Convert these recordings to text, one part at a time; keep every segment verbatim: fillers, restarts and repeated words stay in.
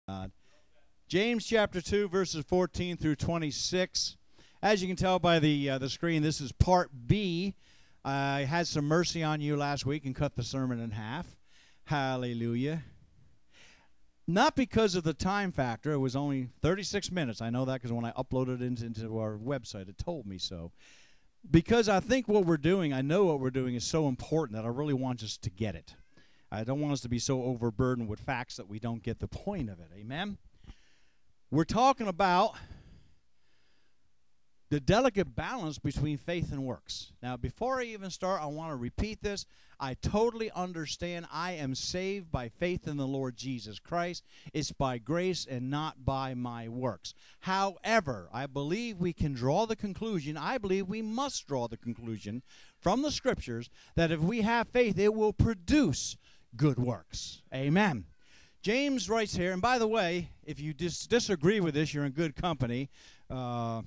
Uh, James chapter two, verses fourteen through twenty-six. As you can tell by the uh, the screen, this is part B. I had some mercy on you last week and cut the sermon in half. Hallelujah. Not because of the time factor. It was only thirty-six minutes. I know that because when I uploaded it into, into our website, it told me so. Because I think what we're doing, I know what we're doing is so important that I really want us to get it. I don't want us to be so overburdened with facts that we don't get the point of it. Amen? We're talking about the delicate balance between faith and works. Now, before I even start, I want to repeat this. I totally understand I am saved by faith in the Lord Jesus Christ. It's by grace and not by my works. However, I believe we can draw the conclusion, I believe we must draw the conclusion from the Scriptures that if we have faith, it will produce good works. Amen. James writes here, and by the way, if you dis- disagree with this, you're in good company. Uh,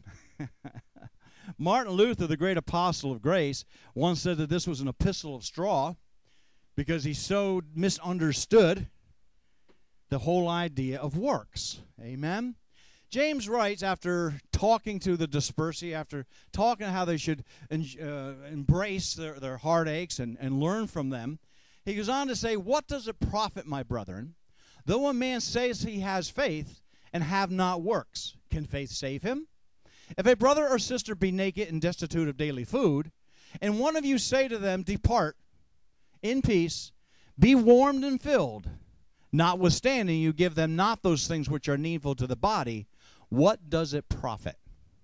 Martin Luther, the great apostle of grace, once said that this was an epistle of straw because he so misunderstood the whole idea of works. Amen? James writes, after talking to the dispersed, after talking how they should uh, embrace their, their heartaches and, and learn from them, he goes on to say, "What does it profit, my brethren, though a man says he has faith and have not works? Can faith save him? If a brother or sister be naked and destitute of daily food, and one of you say to them, Depart in peace, be warmed and filled, notwithstanding you give them not those things which are needful to the body, what does it profit?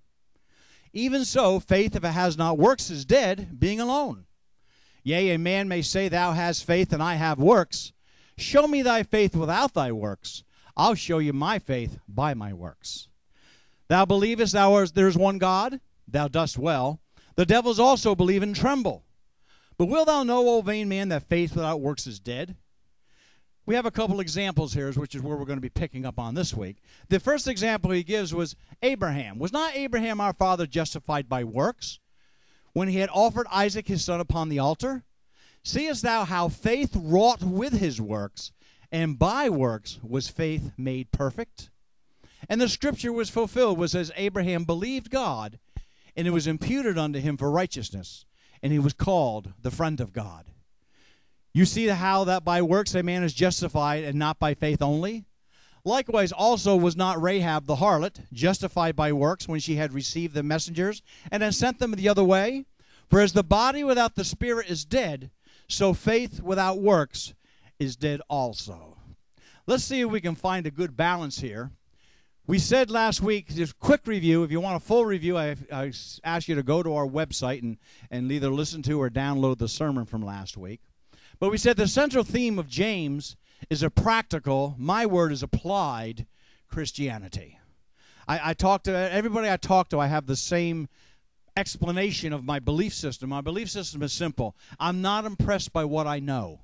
Even so, faith, if it has not works, is dead, being alone. Yea, a man may say, Thou hast faith, and I have works. Show me thy faith without thy works. I'll show you my faith by my works. Thou believest thou art, there is one God? Thou dost well. The devils also believe and tremble. But wilt thou know, O vain man, that faith without works is dead? We have a couple examples here, which is where we're going to be picking up on this week. The first example he gives was Abraham. Was not Abraham our father justified by works when he had offered Isaac his son upon the altar? Seest thou how faith wrought with his works, and by works was faith made perfect? And the scripture was fulfilled, was as Abraham believed God, and it was imputed unto him for righteousness, and he was called the friend of God. You see how that by works a man is justified, and not by faith only? Likewise also was not Rahab the harlot justified by works when she had received the messengers, and had sent them the other way? For as the body without the spirit is dead, so faith without works is dead also. Let's see if we can find a good balance here. We said last week, just quick review, if you want a full review, I, I ask you to go to our website and, and either listen to or download the sermon from last week. But we said the central theme of James is a practical, my word is applied, Christianity. I, I talk to everybody I talk to, I have the same explanation of my belief system. My belief system is simple. I'm not impressed by what I know.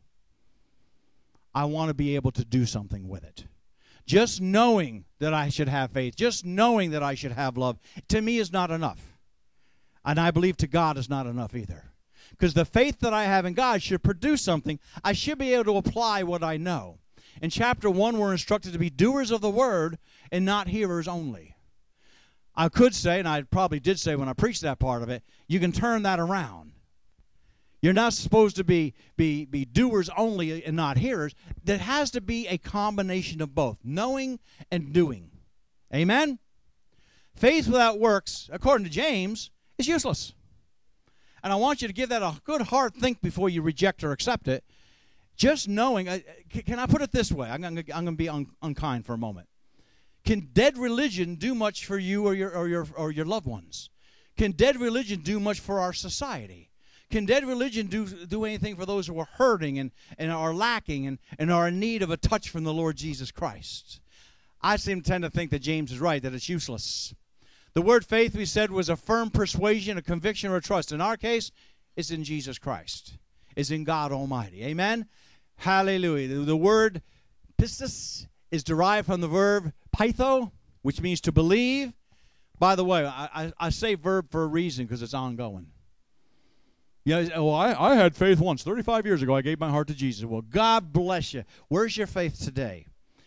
I want to be able to do something with it. Just knowing that I should have faith, just knowing that I should have love, to me is not enough. And I believe to God is not enough either. Because the faith that I have in God should produce something. I should be able to apply what I know. In chapter one, we're instructed to be doers of the word and not hearers only. I could say, and I probably did say when I preached that part of it, you can turn that around. You're not supposed to be, be, be doers only and not hearers. There has to be a combination of both, knowing and doing. Amen? Faith without works, according to James, is useless. And I want you to give that a good hard think before you reject or accept it. Just knowing, uh, can I put it this way? I'm going to I'm going to be un, unkind for a moment. Can dead religion do much for you or your, or your, or your loved ones? Can dead religion do much for our society? Can dead religion do, do anything for those who are hurting and, and are lacking and, and are in need of a touch from the Lord Jesus Christ? I seem to tend to think that James is right, that it's useless. The word faith, we said, was a firm persuasion, a conviction, or a trust. In our case, it's in Jesus Christ. It's in God Almighty. Amen? Hallelujah. The, the word pistis is derived from the verb pytho, which means to believe. By the way, I, I, I say verb for a reason because it's ongoing. You know, well, I, I had faith once. thirty-five years ago, I gave my heart to Jesus. Well, God bless you. Where's your faith today?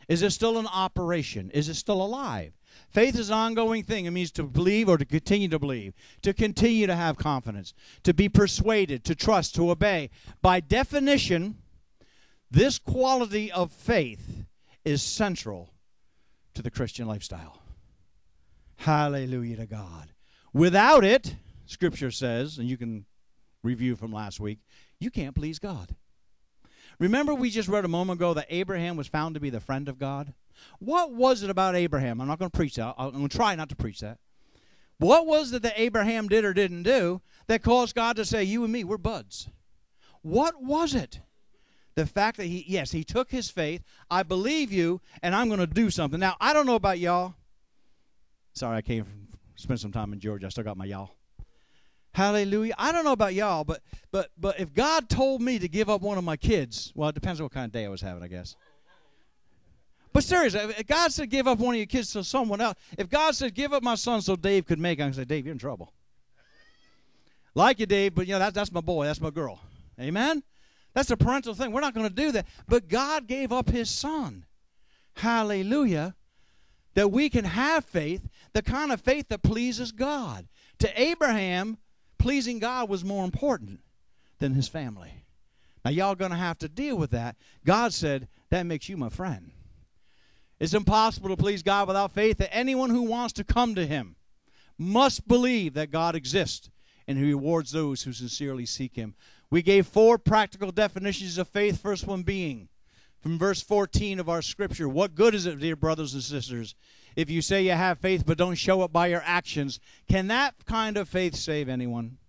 Is it still in operation? Is it still alive? Faith is an ongoing thing. It means to believe or to continue to believe, to continue to have confidence, to be persuaded, to trust, to obey. By definition, this quality of faith is central to the Christian lifestyle. Hallelujah to God. Without it, Scripture says, and you can review from last week, you can't please God. Remember we just read a moment ago that Abraham was found to be the friend of God? What was it about Abraham? I'm not going to preach that. I'm going to try not to preach that. What was it that Abraham did or didn't do that caused God to say, you and me, we're buds? What was it? The fact that he, yes, he took his faith, I believe you, and I'm going to do something. Now, I don't know about y'all. Sorry, I came from, spent some time in Georgia. I still got my y'all. Hallelujah. I don't know about y'all, but but but if God told me to give up one of my kids, well, it depends on what kind of day I was having, I guess. But seriously, if God said give up one of your kids to someone else, if God said give up my son so Dave could make it, I'm going to say, Dave, you're in trouble. Like you, Dave, but you know, that, that's my boy, that's my girl. Amen? That's a parental thing. We're not going to do that. But God gave up his son. Hallelujah. That we can have faith, the kind of faith that pleases God. To Abraham, pleasing God was more important than his family. Now, y'all going to have to deal with that. God said, that makes you my friend. It's impossible to please God without faith, that anyone who wants to come to him must believe that God exists and he rewards those who sincerely seek him. We gave four practical definitions of faith, first one being from verse fourteen of our scripture. What good is it, dear brothers and sisters, if you say you have faith but don't show it by your actions? Can that kind of faith save anyone?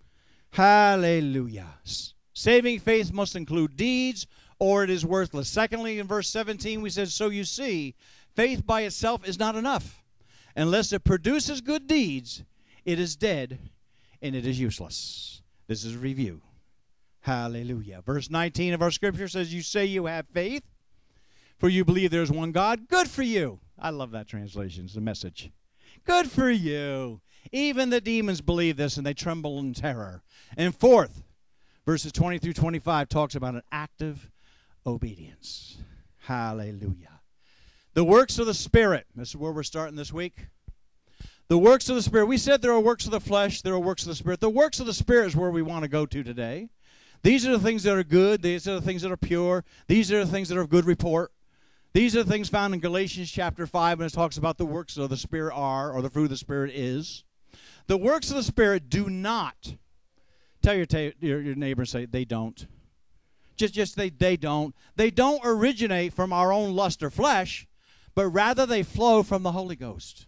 Hallelujah. Saving faith must include deeds, or it is worthless. Secondly, in verse seventeen, we said, so you see, faith by itself is not enough. Unless it produces good deeds, it is dead and it is useless. This is a review. Hallelujah. Verse nineteen of our scripture says, you say you have faith, for you believe there is one God. Good for you. I love that translation. It's a message. Good for you. Even the demons believe this, and they tremble in terror. And fourth, verses twenty through twenty-five talks about an active obedience. Hallelujah. The works of the Spirit. This is where we're starting this week. The works of the Spirit. We said there are works of the flesh, there are works of the Spirit. The works of the Spirit is where we want to go to today. These are the things that are good. These are the things that are pure. These are the things that are of good report. These are the things found in Galatians chapter five when it talks about the works of the Spirit are, or the fruit of the Spirit is. The works of the Spirit do not. Tell your, ta- your, your neighbor and say, they don't. Just, just they, they don't. They don't originate from our own lust or flesh, but rather they flow from the Holy Ghost.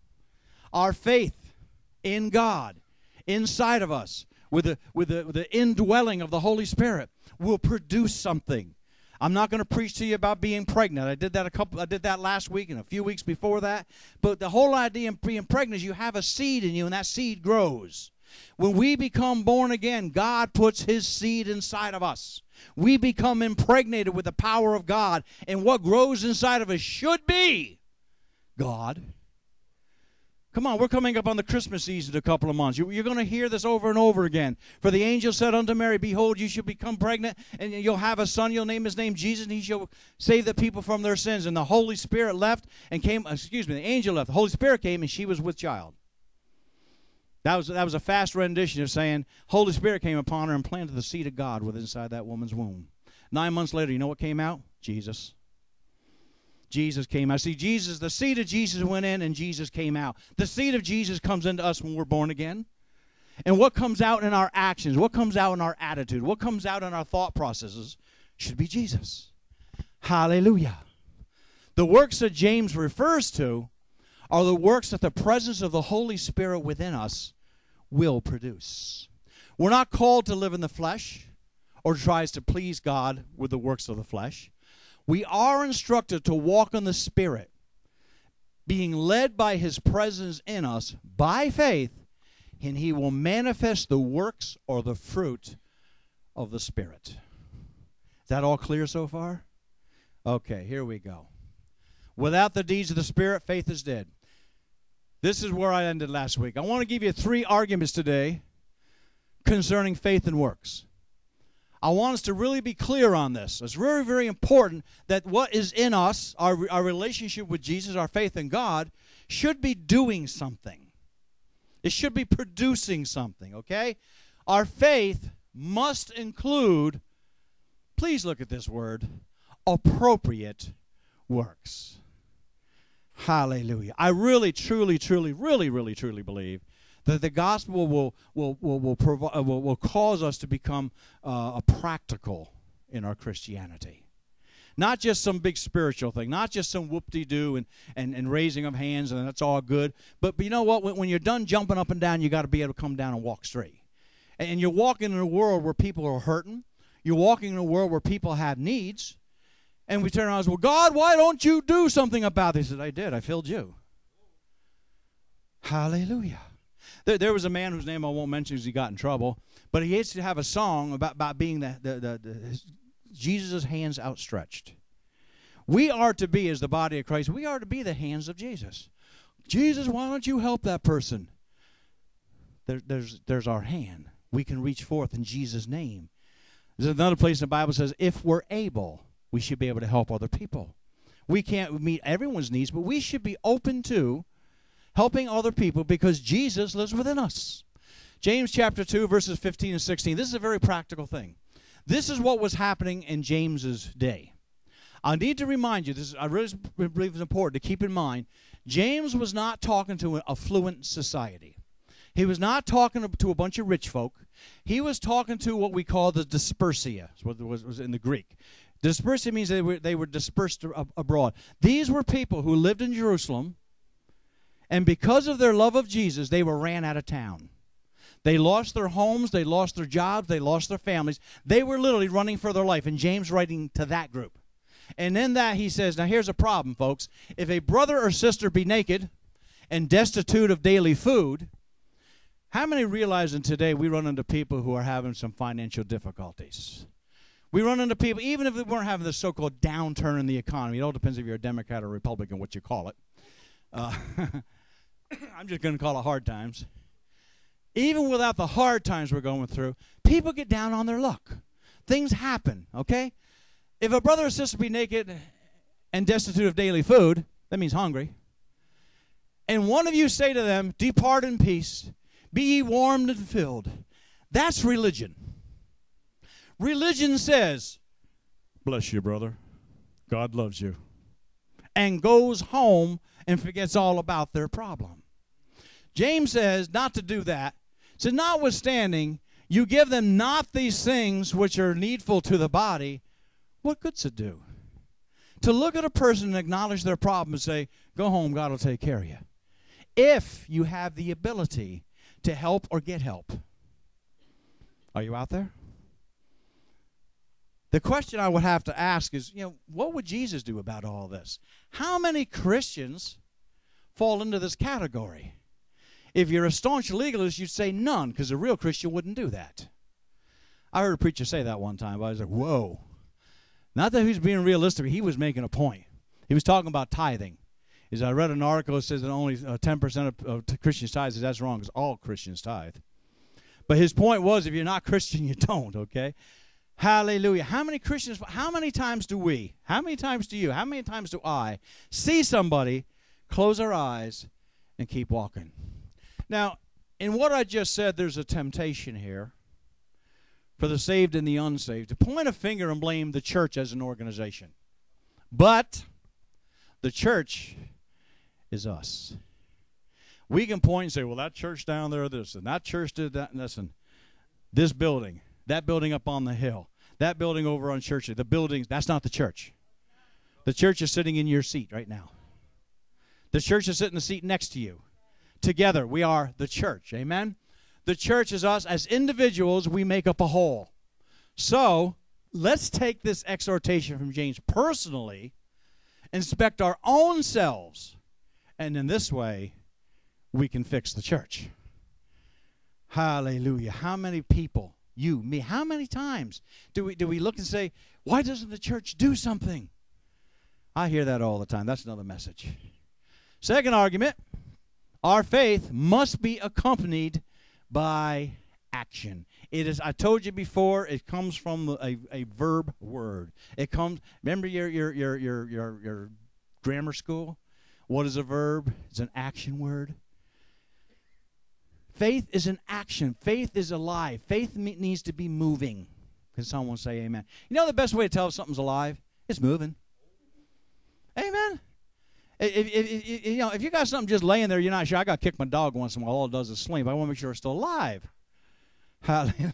Our faith in God, inside of us, with the, with the, with the indwelling of the Holy Spirit, will produce something. I'm not going to preach to you about being pregnant. I did that a couple. I did that last week and a few weeks before that. But the whole idea of being pregnant is you have a seed in you, and that seed grows. When we become born again, God puts his seed inside of us. We become impregnated with the power of God, and what grows inside of us should be God. Come on, we're coming up on the Christmas season in a couple of months. You, you're going to hear this over and over again. For the angel said unto Mary, behold, you shall become pregnant, and you'll have a son. You'll name his name Jesus, and he shall save the people from their sins. And the Holy Spirit left and came, excuse me, the angel left. The Holy Spirit came, and she was with child. That was, that was a fast rendition of saying, Holy Spirit came upon her and planted the seed of God within inside that woman's womb. Nine months later, you know what came out? Jesus. Jesus came out. See, Jesus, the seed of Jesus went in and Jesus came out. The seed of Jesus comes into us when we're born again. And what comes out in our actions, what comes out in our attitude, what comes out in our thought processes should be Jesus. Hallelujah. The works that James refers to are the works that the presence of the Holy Spirit within us will produce. We're not called to live in the flesh or tries to please God with the works of the flesh. We are instructed to walk in the Spirit, being led by his presence in us by faith, and he will manifest the works or the fruit of the Spirit. Is that all clear so far? Okay, here we go. Without the deeds of the Spirit, faith is dead. This is where I ended last week. I want to give you three arguments today concerning faith and works. I want us to really be clear on this. It's very, very important that what is in us, our, our relationship with Jesus, our faith in God, should be doing something. It should be producing something, okay? Our faith must include, please look at this word, appropriate works. Hallelujah. I really, truly, truly, really, really, truly believe that the gospel will will will will, provi- will, will cause us to become uh, a practical in our Christianity. Not just some big spiritual thing, not just some whoop-de-doo and, and, and raising of hands, and that's all good. But, but you know what? When, when you're done jumping up and down, you got to be able to come down and walk straight. And, and you're walking in a world where people are hurting. You're walking in a world where people have needs. And we turn around and say, well, God, why don't you do something about this? He said, I did. I filled you. Hallelujah. There, there was a man whose name I won't mention because he got in trouble, but he used to have a song about, about being the, the, the, the his, Jesus' hands outstretched. We are to be, as the body of Christ, we are to be the hands of Jesus. Jesus, why don't you help that person? There, there's, there's our hand. We can reach forth in Jesus' name. There's another place in the Bible that says, if we're able, we should be able to help other people. We can't meet everyone's needs, but we should be open to helping other people because Jesus lives within us. James chapter two, verses fifteen and sixteen. This is a very practical thing. This is what was happening in James's day. I need to remind you, this is, I really believe it's important to keep in mind, James was not talking to an affluent society. He was not talking to a bunch of rich folk. He was talking to what we call the dispersia, what was, was in the Greek. Dispersia means they were, they were dispersed abroad. These were people who lived in Jerusalem, and because of their love of Jesus, they were ran out of town. They lost their homes, they lost their jobs, they lost their families. They were literally running for their life, and James writing to that group. And in that he says, now here's a problem, folks. If a brother or sister be naked and destitute of daily food, how many realize that today we run into people who are having some financial difficulties? We run into people, even if we weren't having this so-called downturn in the economy. It all depends if you're a Democrat or Republican, what you call it. Uh, I'm just going to call it hard times. Even without the hard times we're going through, people get down on their luck. Things happen, okay? If a brother or sister be naked and destitute of daily food, that means hungry, and one of you say to them, depart in peace, be ye warmed and filled, that's religion. Religion says, bless you, brother. God loves you. And goes home and forgets all about their problem. James says not to do that. So notwithstanding, you give them not these things which are needful to the body, what good's it do? To look at a person and acknowledge their problem and say, go home, God will take care of you. If you have the ability to help or get help. Are you out there? The question I would have to ask is, you know, what would Jesus do about all this? How many Christians fall into this category? If you're a staunch legalist, you'd say none, because a real Christian wouldn't do that. I heard a preacher say that one time, but I was like, whoa. Not that he was being realistic, he was making a point. He was talking about tithing. Is I read an article that says that only uh, ten percent of, of Christians tithe. That's wrong, because all Christians tithe. But his point was, if you're not Christian, you don't, okay? Hallelujah. How many Christians, how many times do we, how many times do you, how many times do I see somebody, close our eyes, and keep walking? Now, in what I just said, there's a temptation here for the saved and the unsaved to point a finger and blame the church as an organization. But the church is us. We can point and say, well, that church down there, this, and that church did that, and this, and this building, that building up on the hill, that building over on Church Street, the buildings, that's not the church. The church is sitting in your seat right now. The church is sitting in the seat next to you. Together, we are the church. Amen? The church is us. As individuals, we make up a whole. So, let's take this exhortation from James personally, inspect our own selves, and in this way, we can fix the church. Hallelujah. How many people, you, me, how many times do we, do we look and say, why doesn't the church do something? I hear that all the time. That's another message. Second argument, our faith must be accompanied by action. It is, I told you before, it comes from a, a verb word. It comes, remember your, your, your, your, your, your grammar school? What is a verb? It's an action word. Faith is an action. Faith is alive. Faith needs to be moving. Can someone say amen? You know the best way to tell if something's alive? It's moving. Amen. If, if, if, you know, if you got something just laying there, you're not sure. I got to kick my dog once in a while. All it does is sleep. I want to make sure it's still alive. Hallelujah.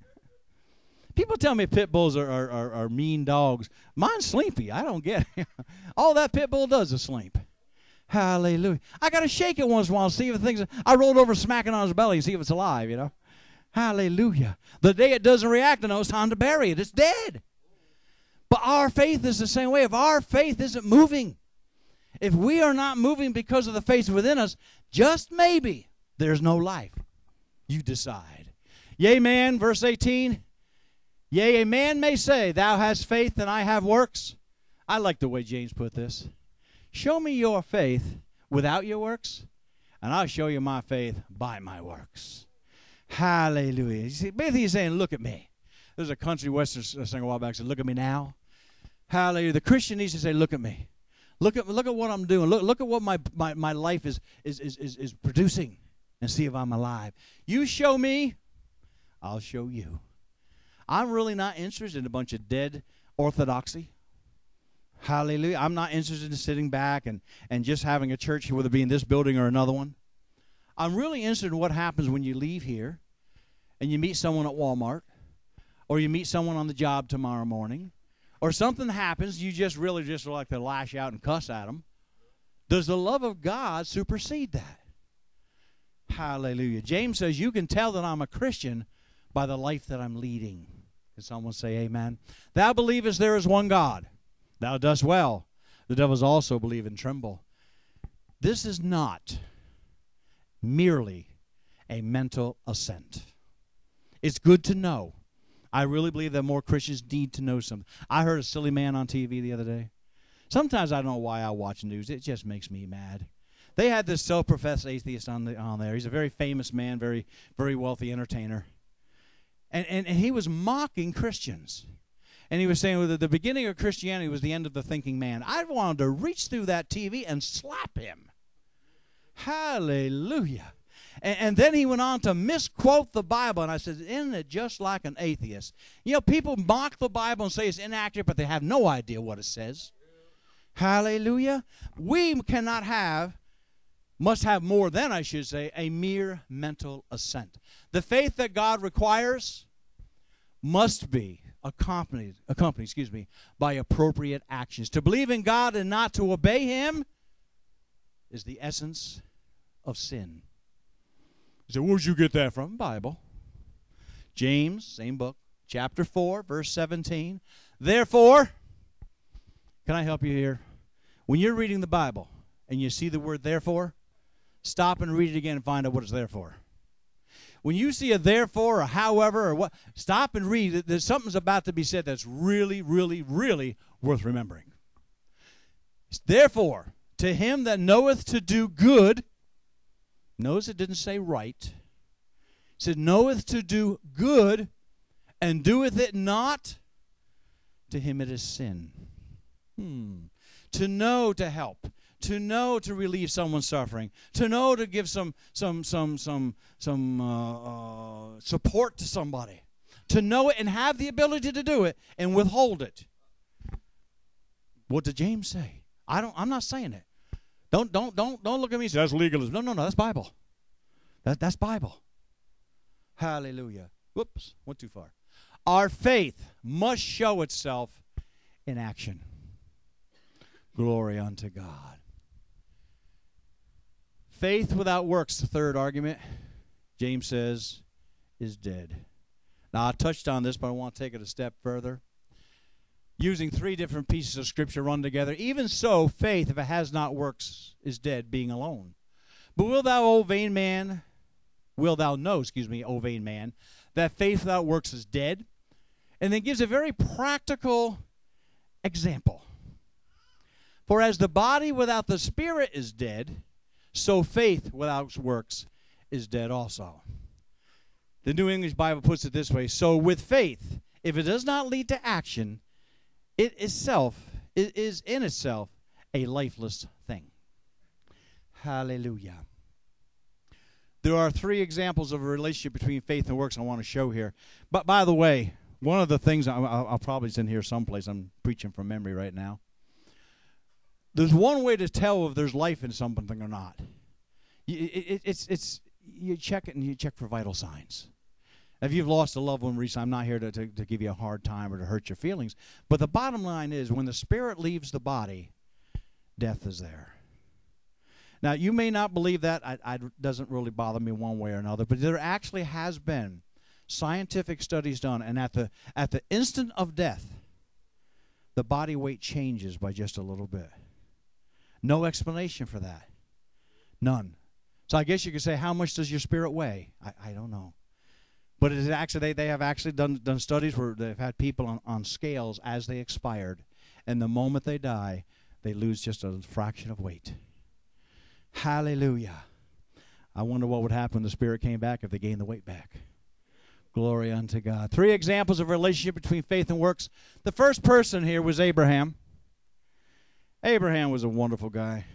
People tell me pit bulls are, are, are, are mean dogs. Mine's sleepy. I don't get it. All that pit bull does is sleep. Hallelujah. I got to shake it once in a while, see if things. I rolled over, smacking on his belly, and see if it's alive, you know. Hallelujah. The day it doesn't react, I know it's time to bury it. It's dead. But our faith is the same way. If our faith isn't moving, if we are not moving because of the faith within us, just maybe there's no life. You decide. Yea, man, verse eighteen. Yea, a man may say, thou hast faith and I have works. I like the way James put this. Show me your faith without your works, and I'll show you my faith by my works. Hallelujah. You see, basically he's saying, look at me. There's a country western singer a while back said, look at me now. Hallelujah. The Christian needs to say, look at me. Look at look at what I'm doing. Look look at what my, my, my life is, is, is, is, is producing, and see if I'm alive. You show me, I'll show you. I'm really not interested in a bunch of dead orthodoxy. Hallelujah. I'm not interested in sitting back and, and just having a church, whether it be in this building or another one. I'm really interested in what happens when you leave here and you meet someone at Walmart, or you meet someone on the job tomorrow morning, or something happens, you just really just like to lash out and cuss at them. Does the love of God supersede that? Hallelujah. James says you can tell that I'm a Christian by the life that I'm leading. Can someone say amen? Thou believest there is one God. Thou dost well. The devils also believe and tremble. This is not merely a mental assent. It's good to know. I really believe that more Christians need to know something. I heard a silly man on T V the other day. Sometimes I don't know why I watch news. It just makes me mad. They had this self-professed atheist on the on there. He's a very famous man, very very wealthy entertainer. And, and, and he was mocking Christians. And he was saying that the beginning of Christianity was the end of the thinking man. I wanted to reach through that T V and slap him. Hallelujah. And, and then he went on to misquote the Bible. And I said, isn't it just like an atheist? You know, people mock the Bible and say it's inaccurate, but they have no idea what it says. Hallelujah. We cannot have, must have more than, I should say, a mere mental assent. The faith that God requires must be accompanied, accompanied, excuse me, by appropriate actions. To believe in God and not to obey Him is the essence of sin. You say, where'd you get that from? Bible. James, same book, chapter four, verse seventeen. Therefore, can I help you here? When you're reading the Bible and you see the word therefore, stop and read it again and find out what it's there for. When you see a therefore or however or what, stop and read it. There's something's about to be said that's really, really, really worth remembering. Therefore, to him that knoweth to do good, notice it didn't say right. It said knoweth to do good and doeth it not, to him it is sin. Hmm. To know to help. To know to relieve someone's suffering, to know to give some some some some some uh, uh, support to somebody, to know it and have the ability to do it and withhold it. What did James say? I don't. I'm not saying it. Don't don't don't don't look at me and say that's legalism. No no no. That's Bible. That that's Bible. Hallelujah. Whoops. Went too far. Our faith must show itself in action. Glory unto God. Faith without works, the third argument, James says, is dead. Now, I touched on this, but I want to take it a step further. Using three different pieces of Scripture run together. Even so, faith, if it has not works, is dead, being alone. But will thou, O vain man, will thou know, excuse me, O vain man, that faith without works is dead? And then gives a very practical example. For as the body without the spirit is dead, so faith without works is dead also. The New English Bible puts it this way. So with faith, if it does not lead to action, it itself it is in itself a lifeless thing. Hallelujah. There are three examples of a relationship between faith and works I want to show here. But by the way, one of the things, I'll, I'll probably send here someplace. I'm preaching from memory right now. There's one way to tell if there's life in something or not. It, it, it's, it's, you check it and you check for vital signs. If you've lost a loved one recently, I'm not here to, to, to give you a hard time or to hurt your feelings. But the bottom line is when the spirit leaves the body, death is there. Now, you may not believe that. It doesn't really bother me one way or another. But there actually has been scientific studies done. And at the, at the instant of death, the body weight changes by just a little bit. No explanation for that. None. So I guess you could say, how much does your spirit weigh? I, I don't know. But it is actually, they, they have actually done, done studies where they've had people on, on scales as they expired. And the moment they die, they lose just a fraction of weight. Hallelujah. I wonder what would happen when the spirit came back if they gained the weight back. Glory unto God. Three examples of relationship between faith and works. The first person here was Abraham. Abraham was a wonderful guy.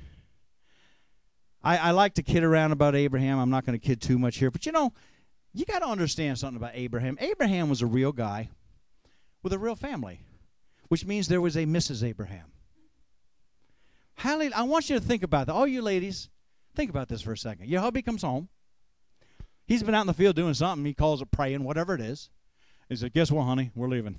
I, I like to kid around about Abraham. I'm not going to kid too much here. But, you know, you got to understand something about Abraham. Abraham was a real guy with a real family, which means there was a Missus Abraham. Hallelujah. I want you to think about that. All you ladies, think about this for a second. Your hubby comes home. He's been out in the field doing something. He calls it praying, whatever it is. He said, guess what, honey? We're leaving.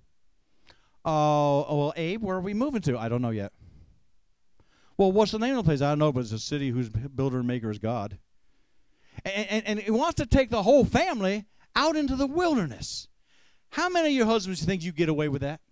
Oh, uh, well, Abe, where are we moving to? I don't know yet. Well, what's the name of the place? I don't know, but it's a city whose builder and maker is God. And, and, and he wants to take the whole family out into the wilderness. How many of your husbands think you get away with that?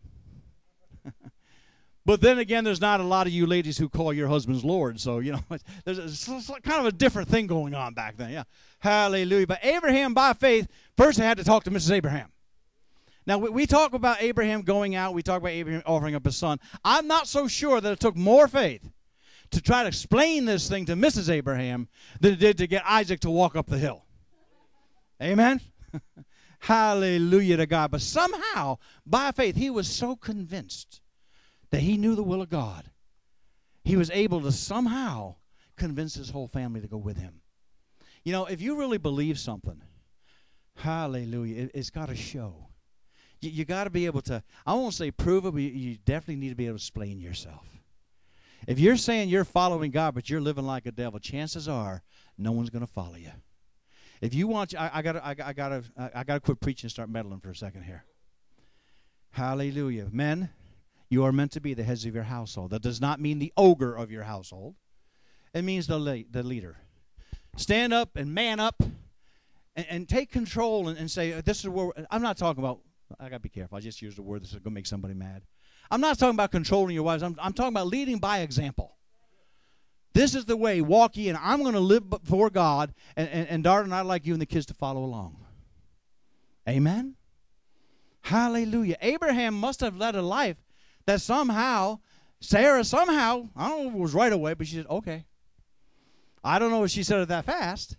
But then again, there's not a lot of you ladies who call your husbands Lord. So, you know, there's a, it's kind of a different thing going on back then. Yeah. Hallelujah. But Abraham, by faith, first had to talk to Missus Abraham. Now, we, we talk about Abraham going out. We talk about Abraham offering up his son. I'm not so sure that it took more faith to try to explain this thing to Missus Abraham than it did to get Isaac to walk up the hill. Amen? Hallelujah to God. But somehow, by faith, he was so convinced that he knew the will of God. He was able to somehow convince his whole family to go with him. You know, if you really believe something, hallelujah, it, it's got to show. You, you got to be able to, I won't say prove it, but you, you definitely need to be able to explain yourself. If you're saying you're following God, but you're living like a devil, chances are no one's going to follow you. If you want, I, I got I, I got I got to quit preaching and start meddling for a second here. Hallelujah. Men, you are meant to be the heads of your household. That does not mean the ogre of your household. It means the, le- the leader. Stand up and man up and, and take control and, and say, this is where, I'm not talking about, I got to be careful. I just used a word that's going to make somebody mad. I'm not talking about controlling your wives. I'm, I'm talking about leading by example. This is the way. Walk ye, and I'm going to live before God, and, and, and darling, I'd like you and the kids to follow along. Amen? Hallelujah. Abraham must have led a life that somehow, Sarah somehow, I don't know if it was right away, but she said, okay. I don't know if she said it that fast.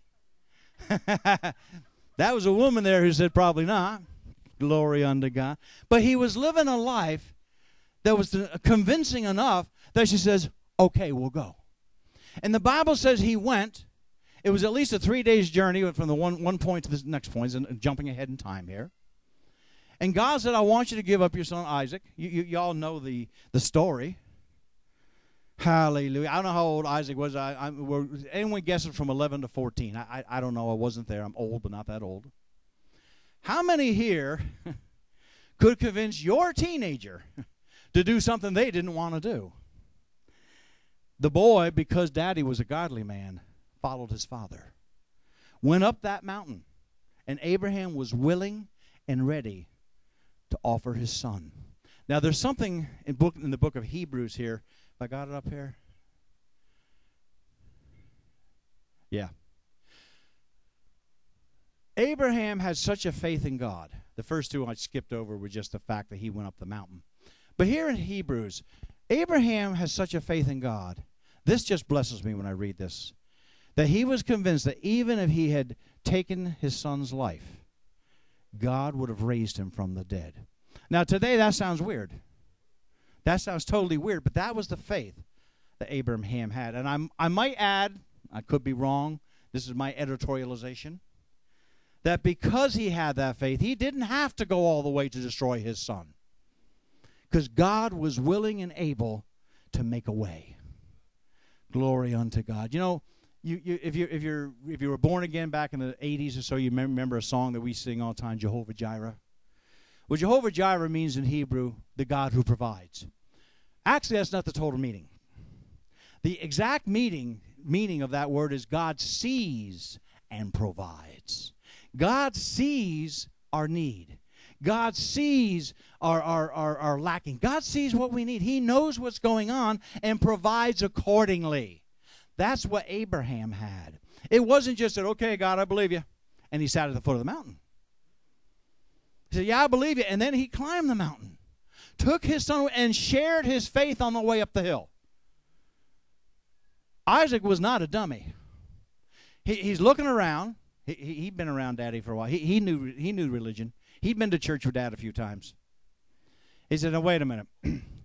That was a woman there who said probably not. Glory unto God. But he was living a life that was convincing enough that she says, okay, we'll go. And the Bible says he went. It was at least a three days journey from the one, one point to the next point, and jumping ahead in time here. And God said, I want you to give up your son Isaac. You, you, you all know the, the story. Hallelujah. I don't know how old Isaac was. I, I, we're, anyone guesses from eleven to fourteen. I, I, I don't know. I wasn't there. I'm old, but not that old. How many here could convince your teenager to do something they didn't want to do? The boy, because daddy was a godly man, followed his father. Went up that mountain. And Abraham was willing and ready to offer his son. Now, there's something in, book, in the book of Hebrews here. If I got it up here? Yeah. Abraham had such a faith in God. The first two I skipped over were just the fact that he went up the mountain. But here in Hebrews, Abraham has such a faith in God. This just blesses me when I read this. That he was convinced that even if he had taken his son's life, God would have raised him from the dead. Now, today that sounds weird. That sounds totally weird, but that was the faith that Abraham had. And I'm, I might add, I could be wrong, this is my editorialization, that because he had that faith, he didn't have to go all the way to destroy his son. Because God was willing and able to make a way. Glory unto God. You know, you, you, if, you, if, you're, if you were born again back in the eighties or so, you remember a song that we sing all the time, Jehovah Jireh. Well, Jehovah Jireh means in Hebrew, the God who provides. Actually, that's not the total meaning. The exact meaning, meaning of that word is God sees and provides. God sees our need. God sees our, our, our, our lacking. God sees what we need. He knows what's going on and provides accordingly. That's what Abraham had. It wasn't just that, okay, God, I believe you. And he sat at the foot of the mountain. He said, yeah, I believe you. And then he climbed the mountain, took his son and shared his faith on the way up the hill. Isaac was not a dummy. He, he's looking around. He, he, he'd been around Daddy for a while. He, he, knew, he knew religion. He'd been to church with Dad a few times. He said, now, wait a minute.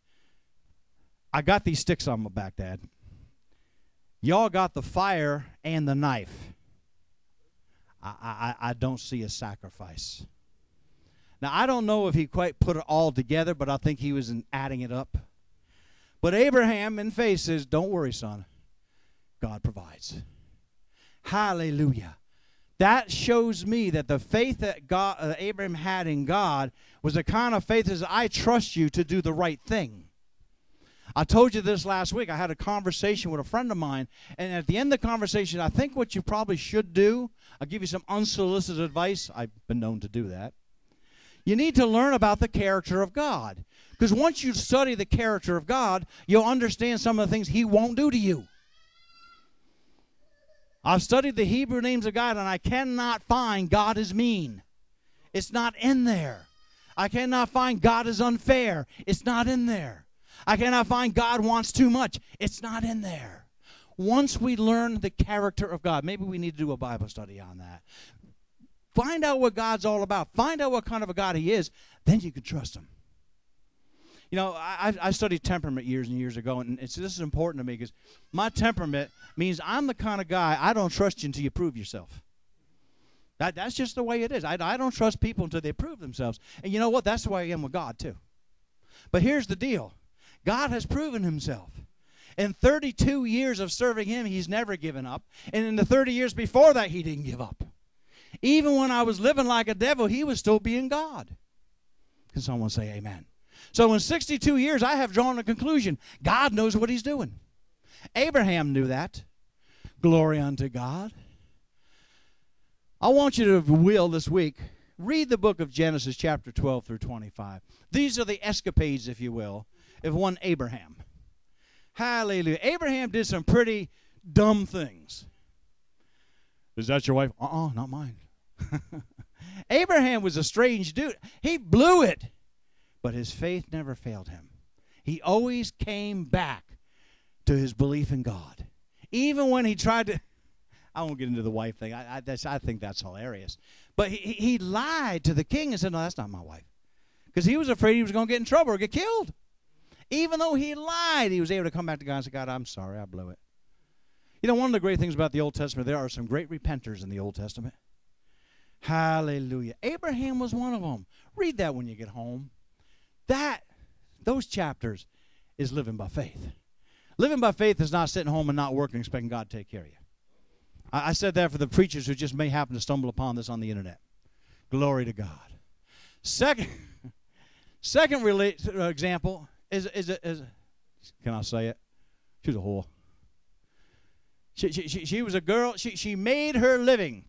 I got these sticks on my back, Dad. Y'all got the fire and the knife. I, I, I don't see a sacrifice. Now, I don't know if he quite put it all together, but I think he was in adding it up. But Abraham, in faith, says, don't worry, son. God provides. Hallelujah. That shows me that the faith that God, uh, Abraham had in God was the kind of faith that says, I trust you to do the right thing. I told you this last week. I had a conversation with a friend of mine, and at the end of the conversation, I think what you probably should do, I'll give you some unsolicited advice. I've been known to do that. You need to learn about the character of God. Because once you study the character of God, you'll understand some of the things he won't do to you. I've studied the Hebrew names of God, and I cannot find God is mean. It's not in there. I cannot find God is unfair. It's not in there. I cannot find God wants too much. It's not in there. Once we learn the character of God, maybe we need to do a Bible study on that. Find out what God's all about. Find out what kind of a God he is. Then you can trust him. You know, I, I studied temperament years and years ago, and it's, this is important to me because my temperament means I'm the kind of guy, I don't trust you until you prove yourself. That, that's just the way it is. I, I don't trust people until they prove themselves. And you know what? That's the way I am with God, too. But here's the deal. God has proven himself. In thirty-two years of serving him, he's never given up. And in the thirty years before that, he didn't give up. Even when I was living like a devil, he was still being God. Can someone say amen? So in sixty-two years, I have drawn a conclusion. God knows what he's doing. Abraham knew that. Glory unto God. I want you to, if you will, this week, read the book of Genesis chapter twelve through twenty-five. These are the escapades, if you will, of one Abraham. Hallelujah. Abraham did some pretty dumb things. Is that your wife? Uh-uh, not mine. Abraham was a strange dude. He blew it. But his faith never failed him. He always came back to his belief in God. Even when he tried to, I won't get into the wife thing. I, I, that's, I think that's hilarious. But he, he lied to the king and said, no, that's not my wife. Because he was afraid he was going to get in trouble or get killed. Even though he lied, he was able to come back to God and say, God, I'm sorry, I blew it. You know, one of the great things about the Old Testament, there are some great repenters in the Old Testament. Hallelujah. Abraham was one of them. Read that when you get home. That, those chapters is living by faith. Living by faith is not sitting home and not working, expecting God to take care of you. I, I said that for the preachers who just may happen to stumble upon this on the internet. Glory to God. Second, second relate, uh, example is, is, is, can I say it? She was a whore. She, she, she, she was a girl. She, she made her living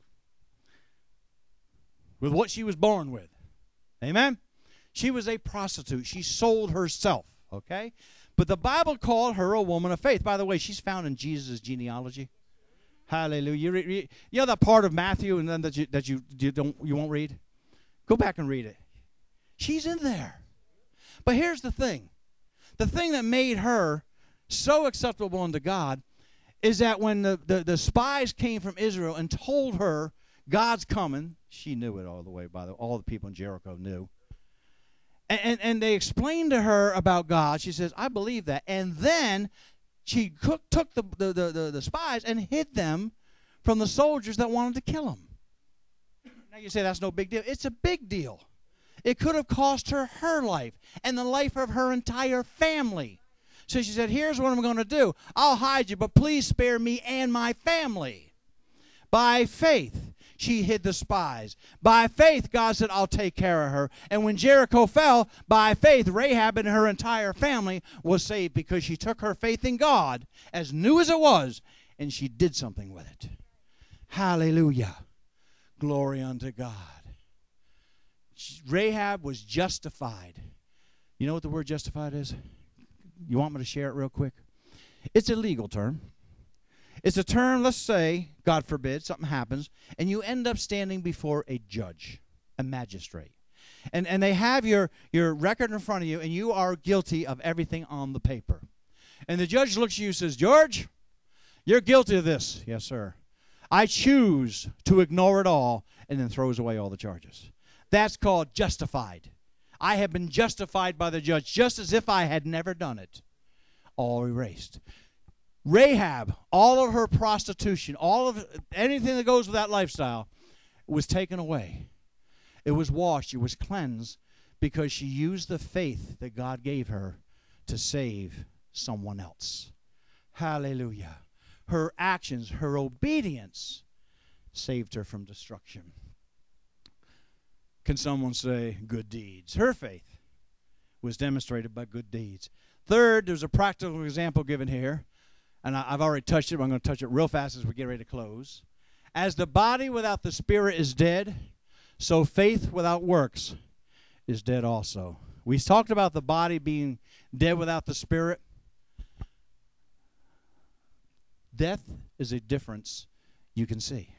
with what she was born with. Amen? She was a prostitute. She sold herself, okay? But the Bible called her a woman of faith. By the way, she's found in Jesus' genealogy. Hallelujah. You, re, re, you know that part of Matthew and then that you that you, you don't you won't read? Go back and read it. She's in there. But here's the thing. The thing that made her so acceptable unto God is that when the, the, the spies came from Israel and told her God's coming. She knew it all the way, by the way. All the people in Jericho knew. And, and, and they explained to her about God. She says, I believe that. And then she cook, took the, the, the, the, the spies and hid them from the soldiers that wanted to kill them. Now you say that's no big deal. It's a big deal. It could have cost her her life and the life of her entire family. So she said, here's what I'm going to do. I'll hide you, but please spare me and my family. By faith, she hid the spies. By faith, God said, I'll take care of her. And when Jericho fell, by faith, Rahab and her entire family was saved because she took her faith in God, as new as it was, and she did something with it. Hallelujah. Glory unto God. Rahab was justified. You know what the word justified is? You want me to share it real quick? It's a legal term. It's a term, let's say, God forbid, something happens, and you end up standing before a judge, a magistrate. And, and they have your, your record in front of you, and you are guilty of everything on the paper. And the judge looks at you and says, George, you're guilty of this. Yes, sir. I choose to ignore it all, and then throws away all the charges. That's called justified. I have been justified by the judge, just as if I had never done it. All erased. Rahab, all of her prostitution, all of anything that goes with that lifestyle was taken away. It was washed, it was cleansed, because she used the faith that God gave her to save someone else. Hallelujah. Her actions, her obedience saved her from destruction. Can someone say good deeds? Her faith was demonstrated by good deeds. Third, there's a practical example given here, and I, I've already touched it, but I'm going to touch it real fast as we get ready to close. As the body without the spirit is dead, so faith without works is dead also. We talked about the body being dead without the spirit. Death is a difference you can see.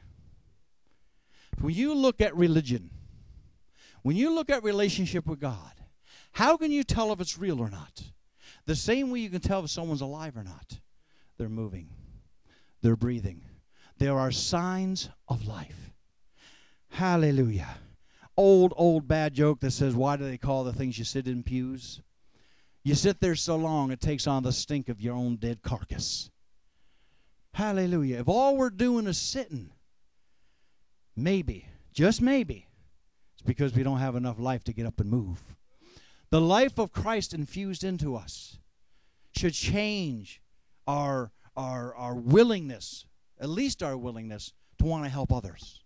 When you look at religion, when you look at relationship with God, how can you tell if it's real or not? The same way you can tell if someone's alive or not. They're moving. They're breathing. There are signs of life. Hallelujah. Old, old bad joke that says, why do they call the things you sit in pews? You sit there so long, it takes on the stink of your own dead carcass. Hallelujah. If all we're doing is sitting, maybe, just maybe, it's because we don't have enough life to get up and move. The life of Christ infused into us should change our, our, our willingness, at least our willingness, to want to help others.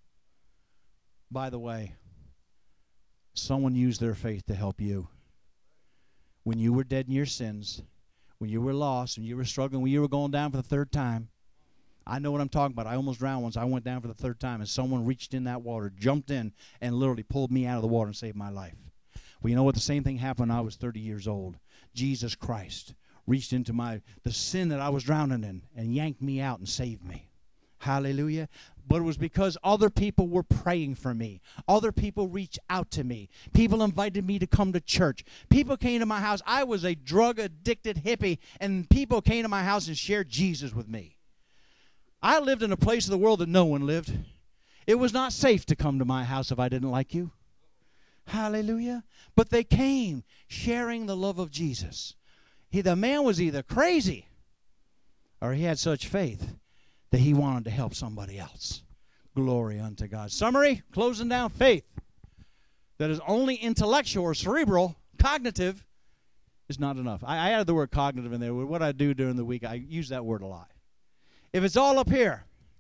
By the way, someone used their faith to help you. When you were dead in your sins, when you were lost, when you were struggling, when you were going down for the third time, I know what I'm talking about. I almost drowned once. I went down for the third time, and someone reached in that water, jumped in, and literally pulled me out of the water and saved my life. Well, you know what? The same thing happened when I was thirty years old. Jesus Christ reached into my the sin that I was drowning in and yanked me out and saved me. Hallelujah. But it was because other people were praying for me. Other people reached out to me. People invited me to come to church. People came to my house. I was a drug-addicted hippie, and people came to my house and shared Jesus with me. I lived in a place of the world that no one lived. It was not safe to come to my house if I didn't like you. Hallelujah. But they came sharing the love of Jesus. He, the man was either crazy or he had such faith that he wanted to help somebody else. Glory unto God. Summary, closing down, faith that is only intellectual or cerebral, cognitive, is not enough. I, I added the word cognitive in there. What I do during the week, I use that word a lot. If it's all up here,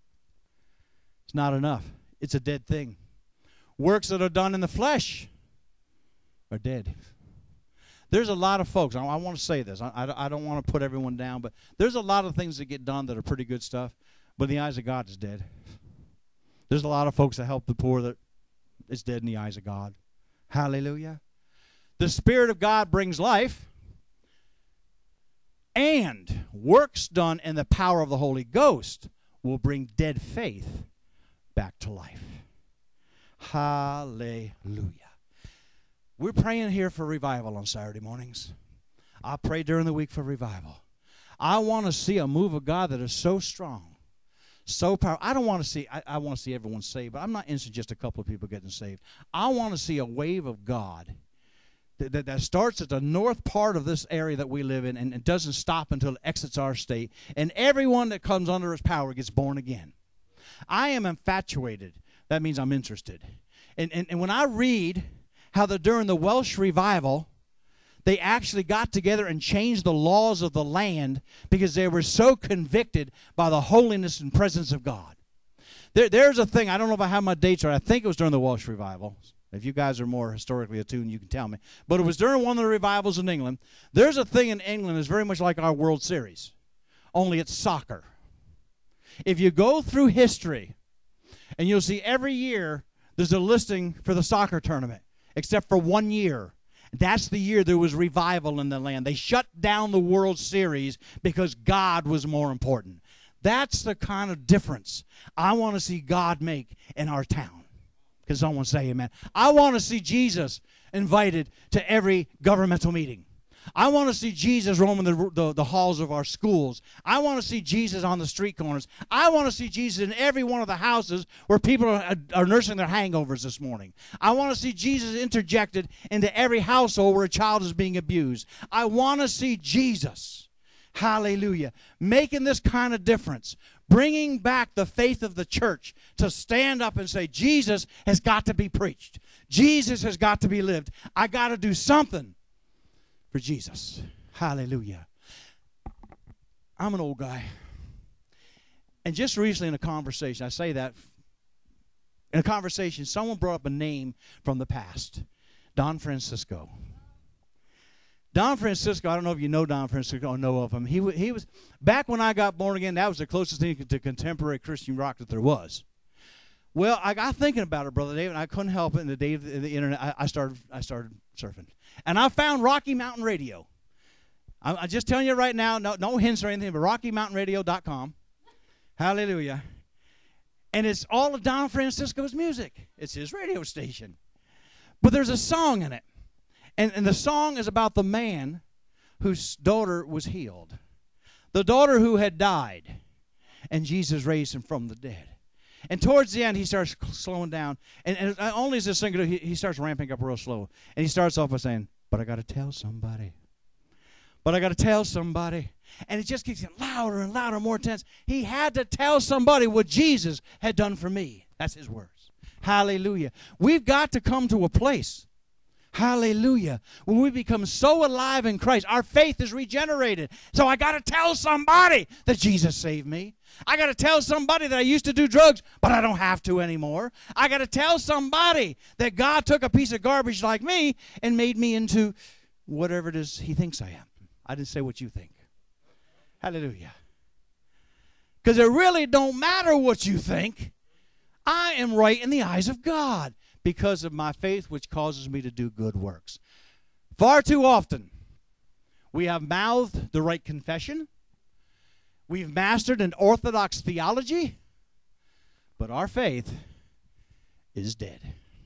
it's not enough. It's a dead thing. Works that are done in the flesh are dead. There's a lot of folks, I, I want to say this, I, I, I don't want to put everyone down, but there's a lot of things that get done that are pretty good stuff, but in the eyes of God is dead. There's a lot of folks that help the poor that is dead in the eyes of God. Hallelujah. The Spirit of God brings life, and works done in the power of the Holy Ghost will bring dead faith back to life. Hallelujah. We're praying here for revival on Saturday mornings. I pray during the week for revival. I want to see a move of God that is so strong, So powerful. I don't want to see, I, I want to see everyone saved, but I'm not interested in just a couple of people getting saved. I want to see a wave of God that, that, that starts at the north part of this area that we live in, and it doesn't stop until it exits our state. And everyone that comes under its power gets born again. I am infatuated. That means I'm interested. And, and, and when I read how that during the Welsh revival, they actually got together and changed the laws of the land because they were so convicted by the holiness and presence of God. There, there's a thing, I don't know if I have my dates right. I think it was during the Welsh revival. If you guys are more historically attuned, you can tell me. But it was during one of the revivals in England. There's a thing in England that's very much like our World Series, only it's soccer. If you go through history, and you'll see every year there's a listing for the soccer tournament, except for one year. That's the year there was revival in the land. They shut down the World Series because God was more important. That's the kind of difference I want to see God make in our town. Can someone say amen? I want to see Jesus invited to every governmental meeting. I want to see Jesus roaming the, the, the halls of our schools. I want to see Jesus on the street corners. I want to see Jesus in every one of the houses where people are, are nursing their hangovers this morning. I want to see Jesus interjected into every household where a child is being abused. I want to see Jesus, hallelujah, making this kind of difference, bringing back the faith of the church to stand up and say, Jesus has got to be preached. Jesus has got to be lived. I got to do something for Jesus. Hallelujah. I'm an old guy. And just recently in a conversation, I say that, in a conversation, someone brought up a name from the past, Don Francisco. Don Francisco, I don't know if you know Don Francisco or know of him. He, he was, back when I got born again, that was the closest thing to contemporary Christian rock that there was. Well, I got thinking about it, Brother David, and I couldn't help it. And the day of the, the internet, I, I started I started surfing. And I found Rocky Mountain Radio. I'm, I'm just telling you right now, no, no hints or anything, but rocky mountain radio dot com. Hallelujah. And it's all of Don Francisco's music. It's his radio station. But there's a song in it. And, and the song is about the man whose daughter was healed. The daughter who had died. And Jesus raised him from the dead. And towards the end, he starts slowing down. And, and only as this singer, he, he starts ramping up real slow. And he starts off by saying, but I got to tell somebody. But I got to tell somebody. And it just keeps getting louder and louder, more intense. He had to tell somebody what Jesus had done for me. That's his words. Hallelujah. We've got to come to a place, hallelujah, when we become so alive in Christ. Our faith is regenerated. So I got to tell somebody that Jesus saved me. I got to tell somebody that I used to do drugs, but I don't have to anymore. I got to tell somebody that God took a piece of garbage like me and made me into whatever it is he thinks I am. I didn't say what you think. Hallelujah. Because it really don't matter what you think. I am right in the eyes of God because of my faith, which causes me to do good works. Far too often, we have mouthed the right confession. We've mastered an orthodox theology, but our faith is dead.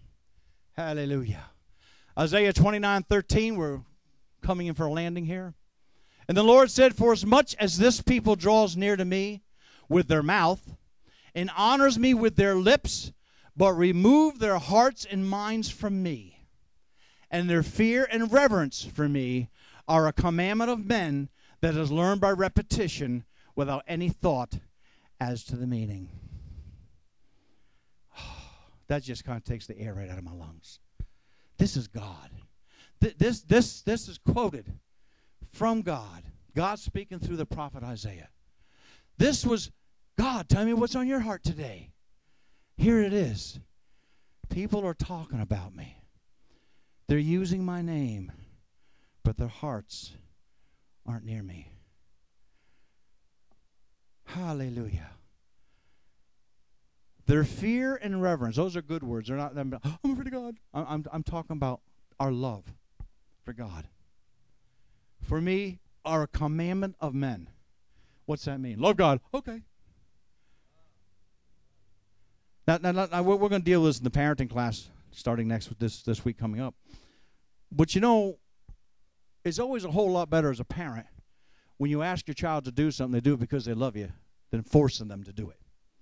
Hallelujah. Isaiah twenty-nine thirteen, we're coming in for a landing here. And the Lord said, for as much as this people draws near to me with their mouth and honors me with their lips, but remove their hearts and minds from me, and their fear and reverence for me are a commandment of men that is learned by repetition, without any thought as to the meaning. That just kind of takes the air right out of my lungs. This is God. Th- this, this, this is quoted from God. God speaking through the prophet Isaiah. This was God. Tell me what's on your heart today. Here it is. People are talking about me. They're using my name, but their hearts aren't near me. Hallelujah. Their fear and reverence, those are good words. They're not, I'm afraid of God. I'm, I'm, I'm talking about our love for God. For me, are a commandment of men. What's that mean? Love God. Okay. Now, now, now we're, we're going to deal with this in the parenting class starting next with this, this week coming up. But you know, it's always a whole lot better as a parent when you ask your child to do something, they do it because they love you, than forcing them to do it.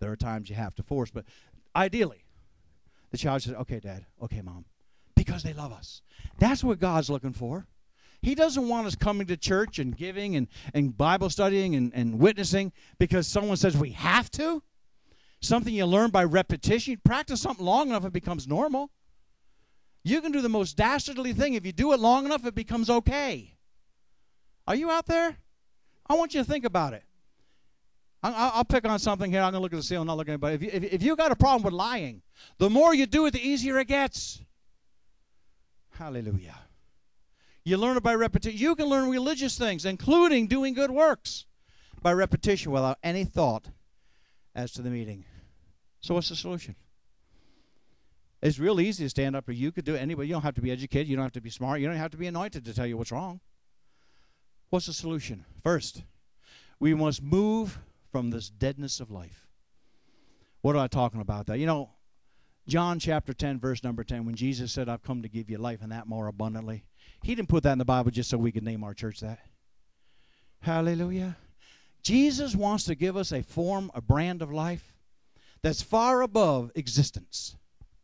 There are times you have to force, but ideally, the child says, okay, Dad, okay, Mom, because they love us. That's what God's looking for. He doesn't want us coming to church and giving and, and Bible studying and, and witnessing because someone says we have to. Something you learn by repetition. You practice something long enough, it becomes normal. You can do the most dastardly thing. If you do it long enough, it becomes okay. Are you out there? I want you to think about it. I'll, I'll pick on something here. I'm going to look at the ceiling, not looking at anybody. If you, if, if you got a problem with lying, the more you do it, the easier it gets. Hallelujah. You learn it by repetition. You can learn religious things, including doing good works, by repetition without any thought as to the meaning. So what's the solution? It's real easy to stand up, or you could do it anyway. You don't have to be educated. You don't have to be smart. You don't have to be anointed to tell you what's wrong. What's the solution? First, we must move from this deadness of life. What am I talking about that? You know, John chapter ten, verse number ten, when Jesus said, I've come to give you life and that more abundantly, he didn't put that in the Bible just so we could name our church that. Hallelujah. Jesus wants to give us a form, a brand of life that's far above existence.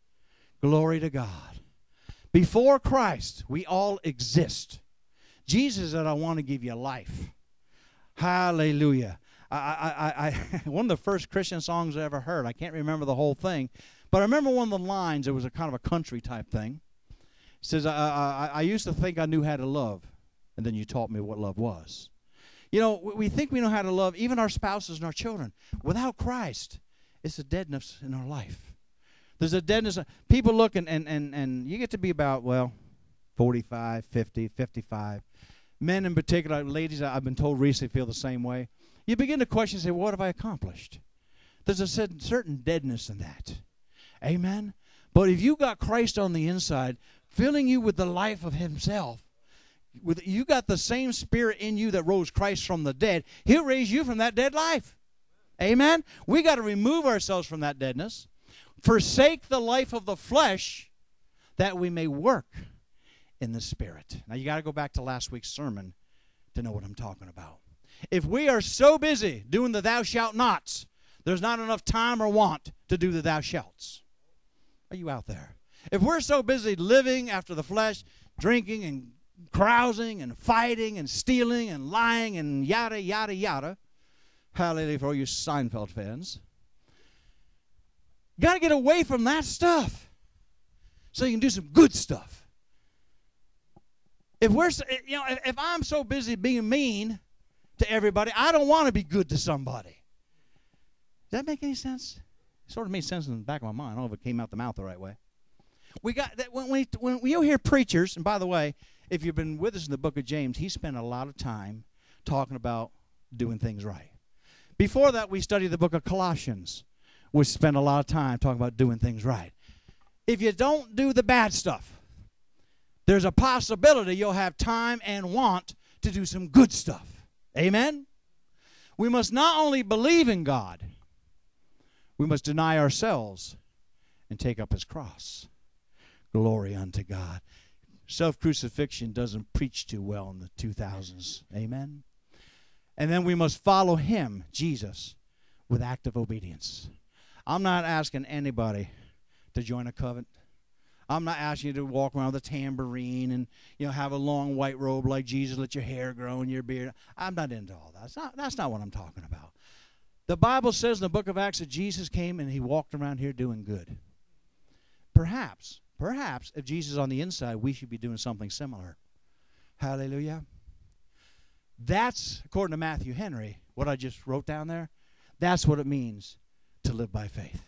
Glory to God. Before Christ, we all exist. Jesus said, I want to give you life. Hallelujah. I, I, I, one of the first Christian songs I ever heard, I can't remember the whole thing, but I remember one of the lines. It was a kind of a country type thing. It says, I, I, I used to think I knew how to love, and then you taught me what love was. You know, we think we know how to love even our spouses and our children. Without Christ, it's a deadness in our life. There's a deadness. People look, and, and, and, and you get to be about, well, forty-five, fifty, fifty-five. Men in particular, ladies, I've been told recently feel the same way. You begin to question and say, what have I accomplished? There's a certain deadness in that. Amen? But if you got Christ on the inside, filling you with the life of himself, with you got the same spirit in you that rose Christ from the dead, he'll raise you from that dead life. Amen? We got to remove ourselves from that deadness, forsake the life of the flesh, that we may work in the Spirit. Now, you got to go back to last week's sermon to know what I'm talking about. If we are so busy doing the thou shalt nots, there's not enough time or want to do the thou shalts. Are you out there? If we're so busy living after the flesh, drinking and carousing and fighting and stealing and lying and yada, yada, yada, hallelujah for all you Seinfeld fans, you got to get away from that stuff so you can do some good stuff. If we're, you know, if, if I'm so busy being mean to everybody, I don't want to be good to somebody. Does that make any sense? It sort of made sense in the back of my mind. I don't know if it came out the mouth the right way. We got that when we when you hear preachers, and by the way, if you've been with us in the book of James, he spent a lot of time talking about doing things right. Before that, we studied the book of Colossians, which spent a lot of time talking about doing things right. If you don't do the bad stuff, there's a possibility you'll have time and want to do some good stuff. Amen? We must not only believe in God, we must deny ourselves and take up his cross. Glory unto God. Self-crucifixion doesn't preach too well in the two thousands. Amen? And then we must follow him, Jesus, with active obedience. I'm not asking anybody to join a covenant. I'm not asking you to walk around with a tambourine and, you know, have a long white robe like Jesus, let your hair grow and your beard. I'm not into all that. That's not, that's not what I'm talking about. The Bible says in the book of Acts that Jesus came and he walked around here doing good. Perhaps, perhaps, if Jesus is on the inside, we should be doing something similar. Hallelujah. That's, according to Matthew Henry, what I just wrote down there, that's what it means to live by faith.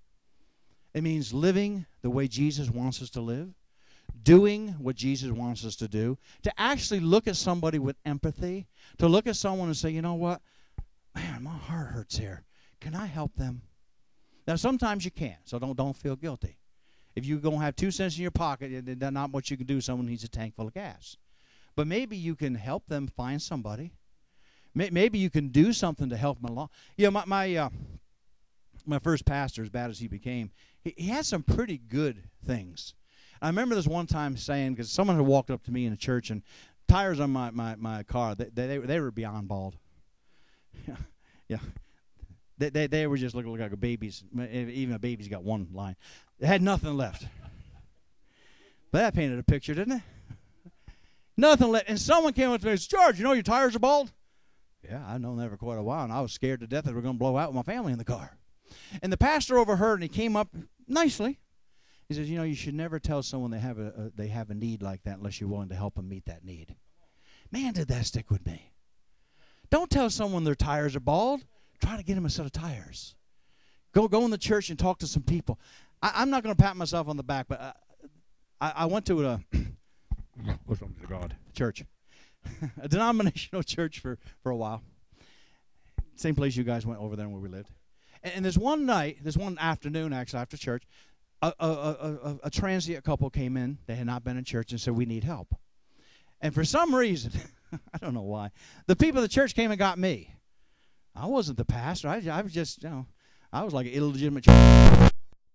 It means living the way Jesus wants us to live, doing what Jesus wants us to do, to actually look at somebody with empathy, to look at someone and say, you know what, man, my heart hurts here. Can I help them? Now, sometimes you can't, so don't, don't feel guilty. If you're going to have two cents in your pocket, that's not what you can do. Someone needs a tank full of gas. But maybe you can help them find somebody. Maybe you can do something to help them along. You know, my my, uh, my first pastor, as bad as he became, he, he had some pretty good things. I remember this one time saying, because someone had walked up to me in a church, and tires on my, my, my car, they, they, they were beyond bald. yeah. They, they, they were just looking like a baby's. Even a baby's got one line. They had nothing left. But that painted a picture, didn't it? Nothing left. And someone came up to me and said, George, you know your tires are bald? Yeah, I've known that for quite a while, and I was scared to death that we were going to blow out with my family in the car. And the pastor overheard, and he came up nicely. He says, you know, you should never tell someone they have a, a they have a need like that unless you're willing to help them meet that need. Man, did that stick with me. Don't tell someone their tires are bald. Try to get them a set of tires. Go go in the church and talk to some people. I, I'm not going to pat myself on the back, but I, I, I went to a God church, a denominational church for, for a while. Same place you guys went over there where we lived. And, and this one night, this one afternoon, actually, after church, a, a, a, a, a transient couple came in. They had not been in church and said, we need help. And for some reason, I don't know why, the people of the church came and got me. I wasn't the pastor. I, I was just, you know, I was like an illegitimate church.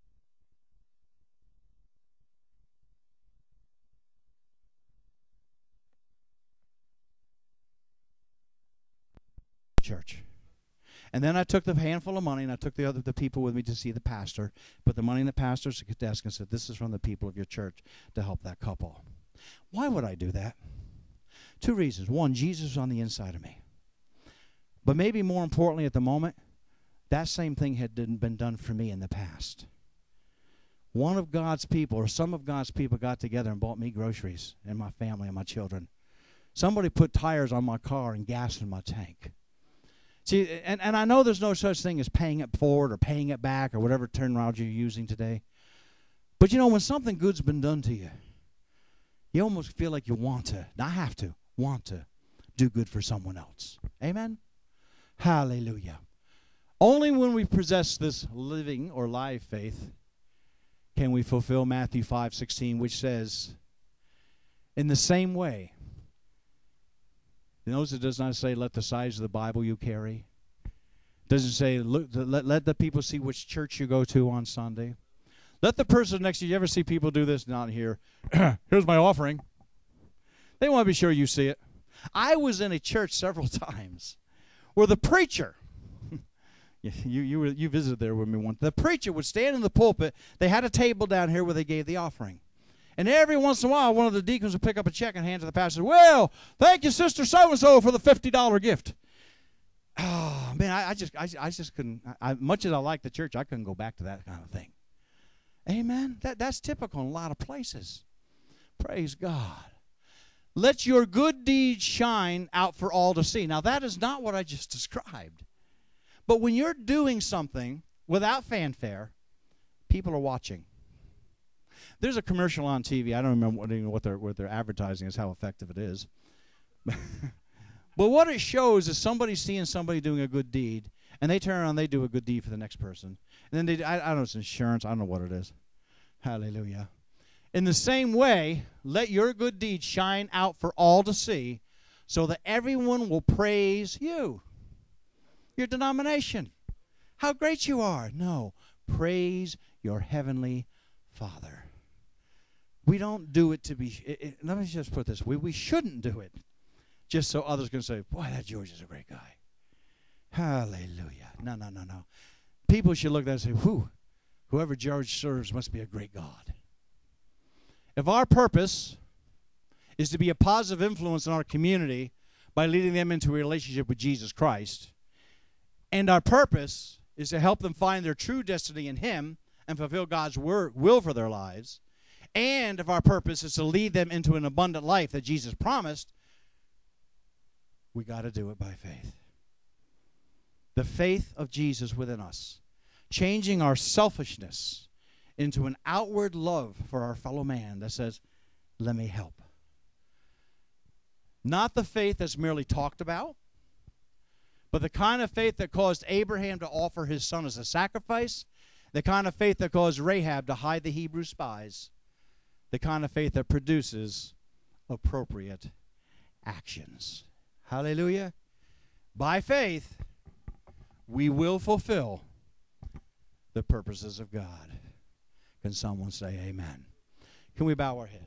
Church. And then I took the handful of money and I took the other the people with me to see the pastor, put the money in the pastor's desk and said, this is from the people of your church to help that couple. Why would I do that? Two reasons. One, Jesus is on the inside of me. But maybe more importantly at the moment, that same thing had been done for me in the past. One of God's people or some of God's people got together and bought me groceries and my family and my children. Somebody put tires on my car and gas in my tank. See, and, and I know there's no such thing as paying it forward or paying it back or whatever terminology you're using today. But you know, when something good's been done to you, you almost feel like you want to, not have to, want to do good for someone else. Amen? Hallelujah. Only when we possess this living or live faith can we fulfill Matthew five sixteen, which says, in the same way, notice it does not say, let the size of the Bible you carry. It doesn't say, look, let, let the people see which church you go to on Sunday. Let the person next to you, you ever see people do this? Not here. Here's my offering. They want to be sure you see it. I was in a church several times where the preacher, you, you, were, you visited there with me once, the preacher would stand in the pulpit. They had a table down here where they gave the offering. And every once in a while, one of the deacons would pick up a check and hand to the pastor. Well, thank you, Sister So-and-so, for the fifty dollar gift. Oh, man, I, I just I, I just couldn't, I, much as I like the church, I couldn't go back to that kind of thing. Amen? That, that's typical in a lot of places. Praise God. Let your good deeds shine out for all to see. Now, that is not what I just described. But when you're doing something without fanfare, people are watching. There's a commercial on T V. I don't remember what, what, they're, what they're advertising is, how effective it is. But what it shows is somebody seeing somebody doing a good deed, and they turn around and they do a good deed for the next person. And then they, I, I don't know, it's insurance. I don't know what it is. Hallelujah. In the same way, let your good deeds shine out for all to see, so that everyone will praise you. Your denomination. How great you are. No, praise your heavenly Father. We don't do it to be, it, it, let me just put this, we, we shouldn't do it just so others can say, boy, that George is a great guy. Hallelujah. No, no, no, no. People should look at that and say, whew, whoever George serves must be a great God. If our purpose is to be a positive influence in our community by leading them into a relationship with Jesus Christ, and our purpose is to help them find their true destiny in Him and fulfill God's word, will for their lives, and if our purpose is to lead them into an abundant life that Jesus promised, we got to do it by faith. The faith of Jesus within us, changing our selfishness into an outward love for our fellow man that says, let me help. Not the faith that's merely talked about, but the kind of faith that caused Abraham to offer his son as a sacrifice, the kind of faith that caused Rahab to hide the Hebrew spies, the kind of faith that produces appropriate actions. Hallelujah. By faith, we will fulfill the purposes of God. Can someone say amen? Can we bow our heads?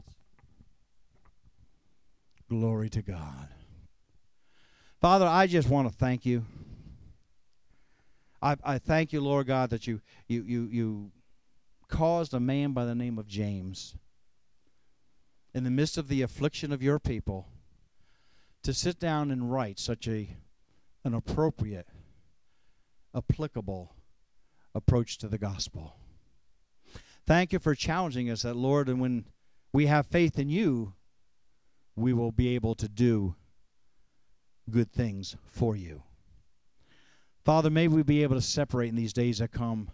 Glory to God. Father, I just want to thank you. I, I thank you, Lord God, that you, you, you, you caused a man by the name of James, in the midst of the affliction of your people, to sit down and write such a an appropriate, applicable approach to the gospel. Thank you for challenging us that, Lord, and when we have faith in you, we will be able to do good things for you. Father, may we be able to separate in these days that come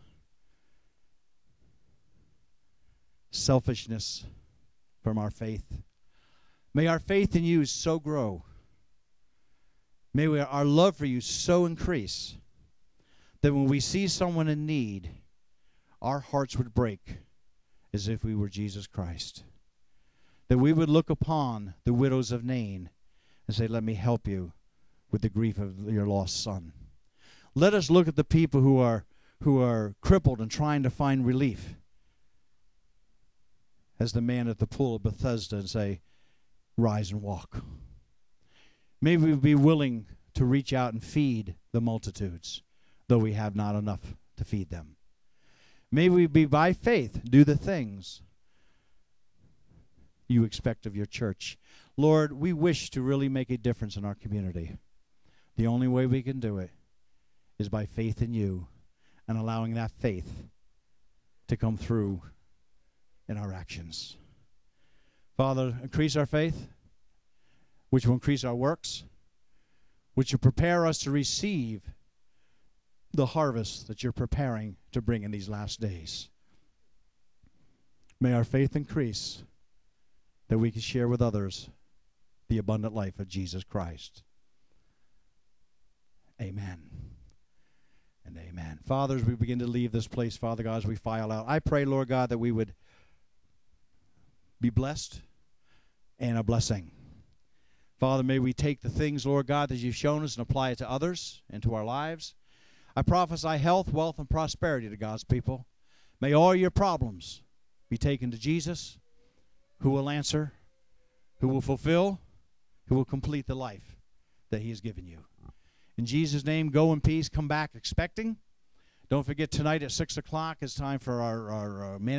selfishness from our faith. May our faith in you so grow. May we, our love for you so increase that when we see someone in need, our hearts would break as if we were Jesus Christ. That we would look upon the widows of Nain and say, let me help you with the grief of your lost son. Let us look at the people who are, who are crippled and trying to find relief as the man at the pool of Bethesda and say, rise and walk. May we be willing to reach out and feed the multitudes, though we have not enough to feed them. May we be, by faith, do the things you expect of your church. Lord, we wish to really make a difference in our community. The only way we can do it is by faith in you and allowing that faith to come through in our actions. Father, increase our faith, which will increase our works, which will prepare us to receive the harvest that you're preparing to bring in these last days. May our faith increase that we can share with others the abundant life of Jesus Christ. Amen and amen. Father, as we begin to leave this place, Father God, as we file out, I pray, Lord God, that we would be blessed and a blessing. Father, may we take the things, Lord God, that you've shown us and apply it to others and to our lives. I prophesy health, wealth, and prosperity to God's people. May all your problems be taken to Jesus, who will answer, who will fulfill, who will complete the life that he has given you. In Jesus' name, go in peace. Come back expecting. Don't forget, tonight at six o'clock, it's time for our, our uh, man.